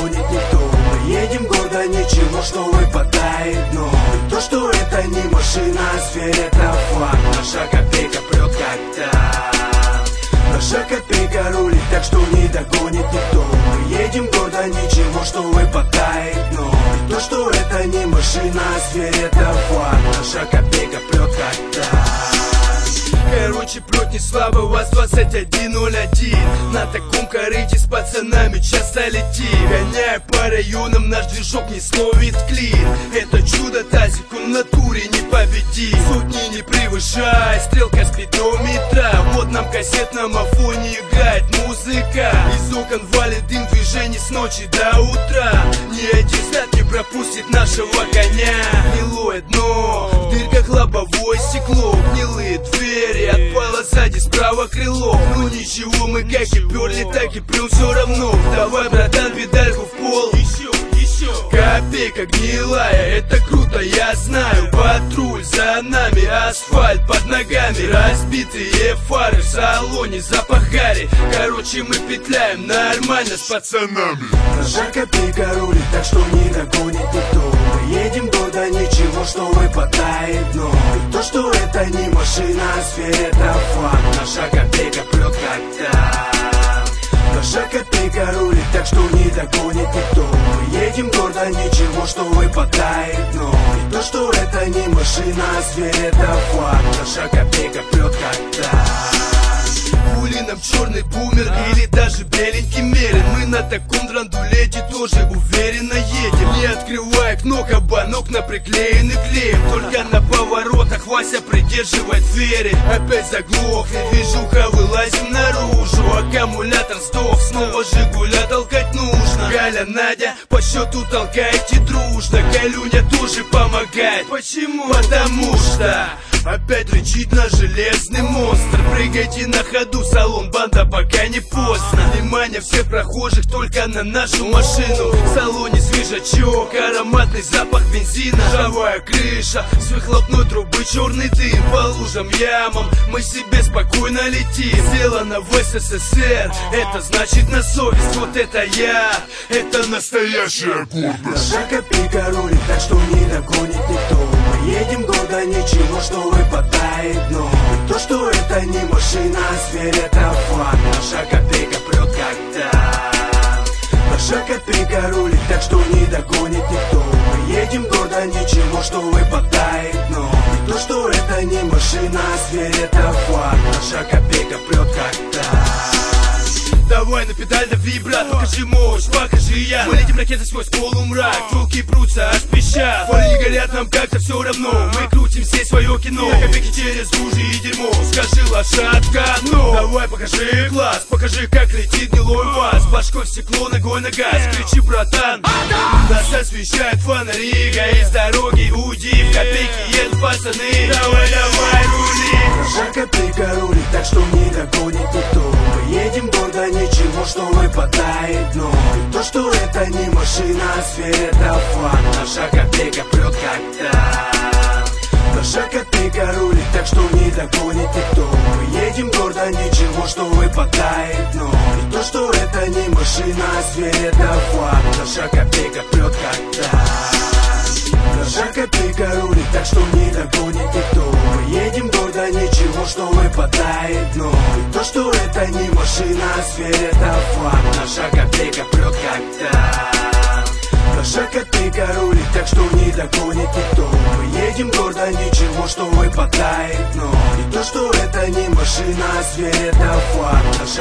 догонит никто. Мы едем гордо, ничего, что выпадает дно. И то, что это не машина, а зверь, это факт. Наша копейка прет как танк. Наша копейка рулит так, что не догонит никто. Мы едем гордо, ничего, что выпадает дно. И то, что это не машина, а зверь, это факт. Наша копейка прет как танк. Короче, прет не слабо, у вас 21:01. На таком корыте с пацанами часто летим. Гоняя по районам, наш движок не словит клин. Это чудо, тазик, он в натуре не победит. Сотни не превышает, стрелка спидометра. Вот нам кассетном афоне играет музыка. Из окон валит дым, движений с ночи до утра. Ни один взгляд не пропустит нашего коня. Гнилое дно, в дырках лобовое стекло. Гнилые двери, отпало сзади справа крыло. Ну ничего, мы как и перли, так и прем все равно. Давай, братан, педальку в пол. Еще. Копейка гнилая, это круто, я знаю. Патруль за нами, асфальт под ногами. Разбитые фары в салоне, запах гари. Короче, мы петляем нормально с пацанами. Наша копейка рулит так, что не догонит никто. Мы едем гордо, ничего, что выпадает дно. И то, что это не машина, а зверь, это факт. Наша копейка прет как танк. Наша копейка рулит так, что не догонит никто. Мы едем гордо, ничего, что выпадает дно. И то, что это не машина, а зверь, это факт. Наша копейка прет как танк. Хули нам черный бумер или даже беленький мерин. Мы на таком драндулете тоже уверенно едем. Не открывая окно, кабанок на приклеенный клеем. Только на поворотах Вася придерживает двери. Опять заглох, движуха, вылазим наружу. Аккумулятор сдох, снова Жигуля толкать нужно. Галя, Надя по счету толкаете дружно. Галюня тоже помогает. Почему? Потому что опять рычит наш железный монстр. Прыгайте на ходу, салон, банда, пока не поздно. Внимание всех прохожих только на нашу машину. В салоне свежачок, ароматный запах бензина. Ржавая крыша, с выхлопной трубы черный дым. По лужам, ямам мы себе спокойно летим. Сделано в СССР, это значит на совесть. Вот это я, это настоящая гордость. Наша копейка рулит так, что не догонит никто. Мы едем гордо, ничего, что выпадает дно. И то, что это не машина, а зверь, это факт. Наша копейка прет как танк. Наша копейка рулит так, что не догонит никто. Мы едем гордо, ничего, что выпадает дно. И то, что это не машина, а зверь, это факт. Наша копейка прет как танк. Давай на педаль дави, брат, покажи мощь, покажи я. Мы летим ракеты сквозь полумрак, челки прутся, аж пищат. Фары не горят, нам как-то все равно. Мы крутим здесь свое кино. На копейки через лужи и дерьмо. Скажи, лошадка, но давай покажи класс, покажи, как летит гнилой вас. Башкой в стекло, ногой на газ. Кричи, братан, нас освещают фонари. Гаи с дороги, уйди, в копейки едут пацаны. Давай, давай, рули. Наша копейка рулит так, что не догонит никто. Мы едем гордо, ничего, что выпадает дно. И то, что это не машина, а зверь, это факт. Наша копейка прет как танк. Наша копейка рулит так, что не догонит никто. Мы едем гордо, ничего, что выпадает дно. И то, что это не машина, а зверь, это факт. Наша копейка прет как танк. Наша копейка рулит так, что не догонит никто. Мы едем гордо, ничего, что выпадает дно. И то, что это не машина, а зверь, это факт. Наша копейка прет как танк. Наша копейка рулит так, что не догонит никто. Мы едем гордо, ничего, что выпадает дно. И то, что это не машина, а зверь, это факт. Наша